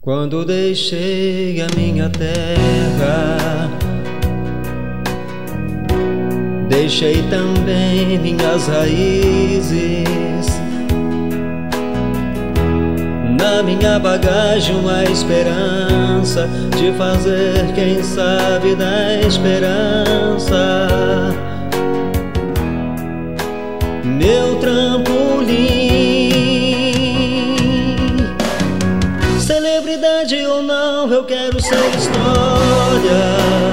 Quando deixei a minha terra, deixei também minhas raízes. Na minha bagagem uma esperança de fazer, quem sabe, da esperança meu trampolim. Celebridade ou não, eu quero ser história.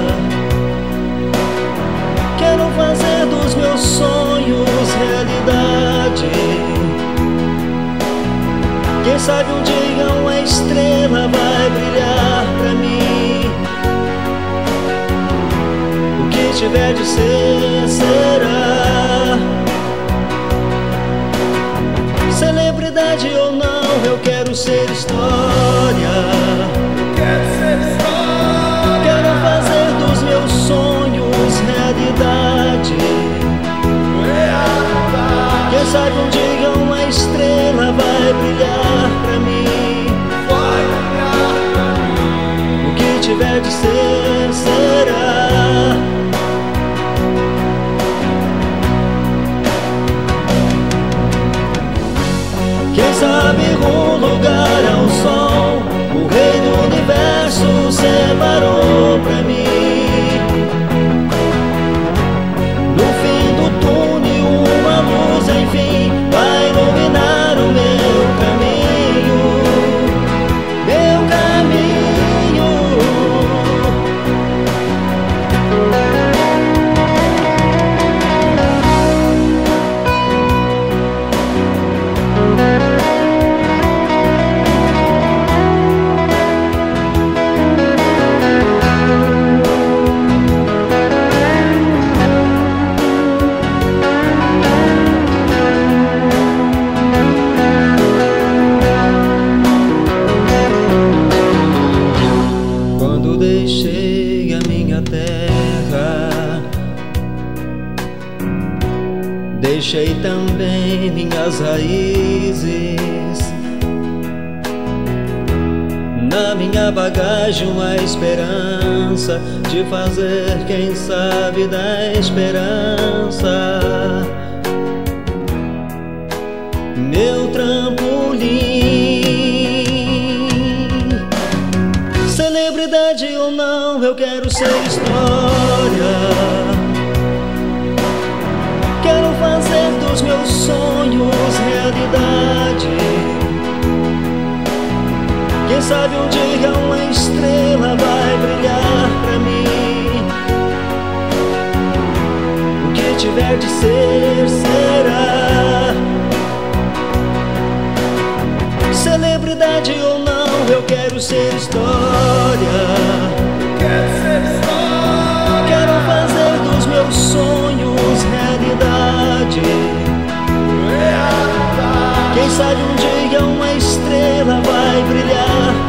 Quero fazer dos meus sonhos realidade. Quem sabe um dia uma estrela vai brilhar pra mim. O que tiver de ser, será. Celebridade ou não, eu quero ser história. Quero ser história. Quero fazer dos meus sonhos realidade. Quem sabe um dia uma estrela vai brilhar pra mim. Vai brilhar pra mim. O que tiver de ser, será. Quem sabe um lugar ao sol, o rei do universo separou pra mim. No fim do túnel uma luz enfim vai iluminar o meu caminho. Meu caminho. Quando deixei a minha terra, deixei também minhas raízes. Na minha bagagem uma esperança de fazer, quem sabe, da esperança meu trampolim. Celebridade ou não, eu quero ser história. Quero fazer dos meus sonhos realidade. Quem sabe um dia uma estrela vai brilhar pra mim. O que tiver de ser, será. Celebridade ou não, eu quero ser história. Quero ser história. Quero fazer dos meus sonhos realidade. Quem sabe um dia uma estrela vai brilhar